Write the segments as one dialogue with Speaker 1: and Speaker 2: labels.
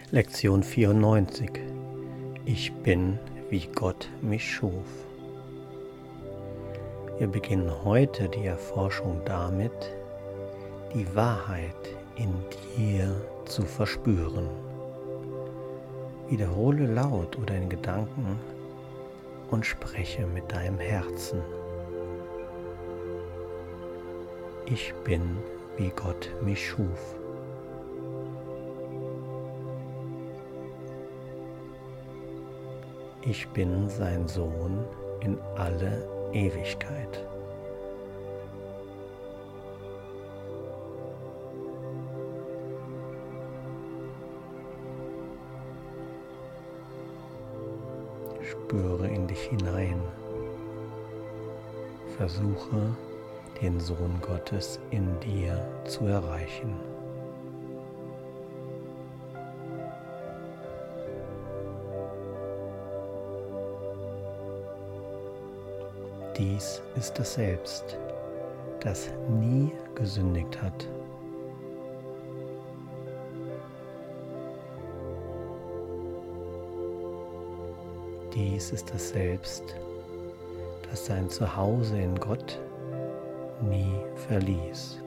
Speaker 1: Lektion 94. Ich bin, wie Gott mich schuf. Wir beginnen heute die Erforschung damit, die Wahrheit in dir zu verspüren. Wiederhole laut oder in Gedanken und spreche mit deinem Herzen. Ich bin, wie Gott mich schuf. Ich bin sein Sohn in alle Ewigkeit. Spüre in dich hinein. Versuche, den Sohn Gottes in dir zu erreichen. Dies ist das Selbst, das nie gesündigt hat. Dies ist das Selbst, das sein Zuhause in Gott nie verließ.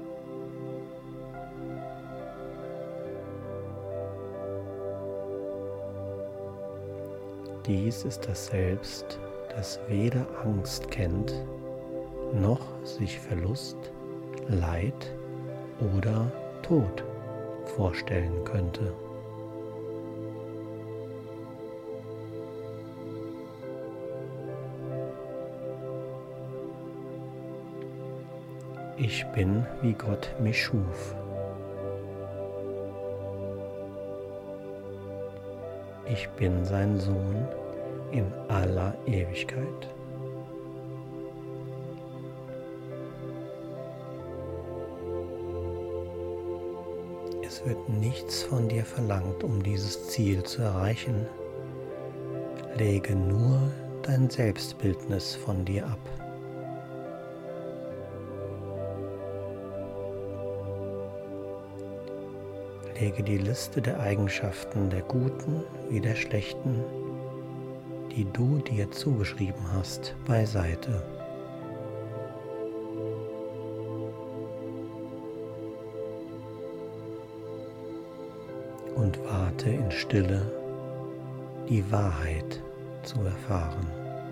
Speaker 1: Dies ist das Selbst, das weder Angst kennt, noch sich Verlust, Leid oder Tod vorstellen könnte. Ich bin, wie Gott mich schuf. Ich bin sein Sohn in aller Ewigkeit. Es wird nichts von dir verlangt, um dieses Ziel zu erreichen. Lege nur dein Selbstbildnis von dir ab. Lege die Liste der Eigenschaften der Guten wie der Schlechten, die du dir zugeschrieben hast, beiseite. Und warte in Stille, die Wahrheit zu erfahren.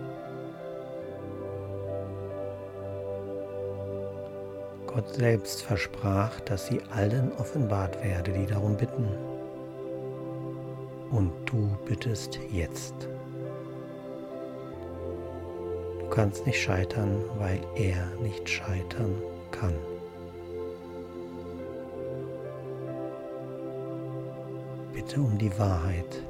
Speaker 1: Gott selbst versprach, dass sie allen offenbart werde, die darum bitten. Und du bittest jetzt. Du kannst nicht scheitern, weil er nicht scheitern kann. Bitte um die Wahrheit.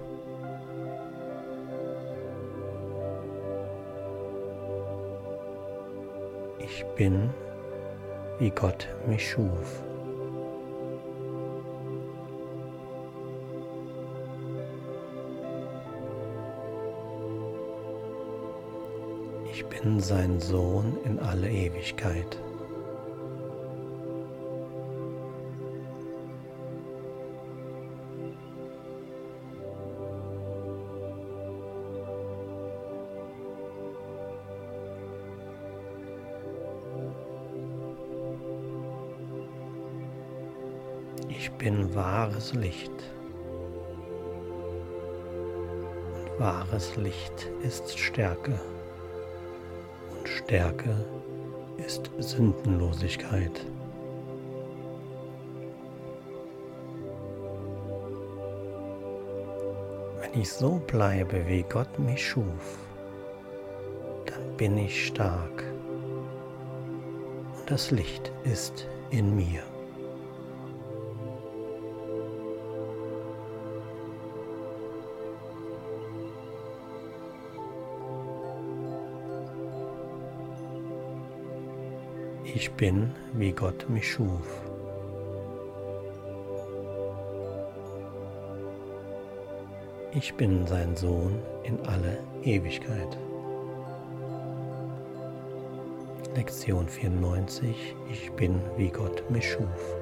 Speaker 1: Ich bin, wie Gott mich schuf. Ich bin sein Sohn in alle Ewigkeit. Ich bin wahres Licht. Und wahres Licht ist Stärke. Und Stärke ist Sündenlosigkeit. Wenn ich so bleibe, wie Gott mich schuf, dann bin ich stark. Und das Licht ist in mir. Ich bin, wie Gott mich schuf. Ich bin sein Sohn in alle Ewigkeit. Lektion 94. Ich bin, wie Gott mich schuf.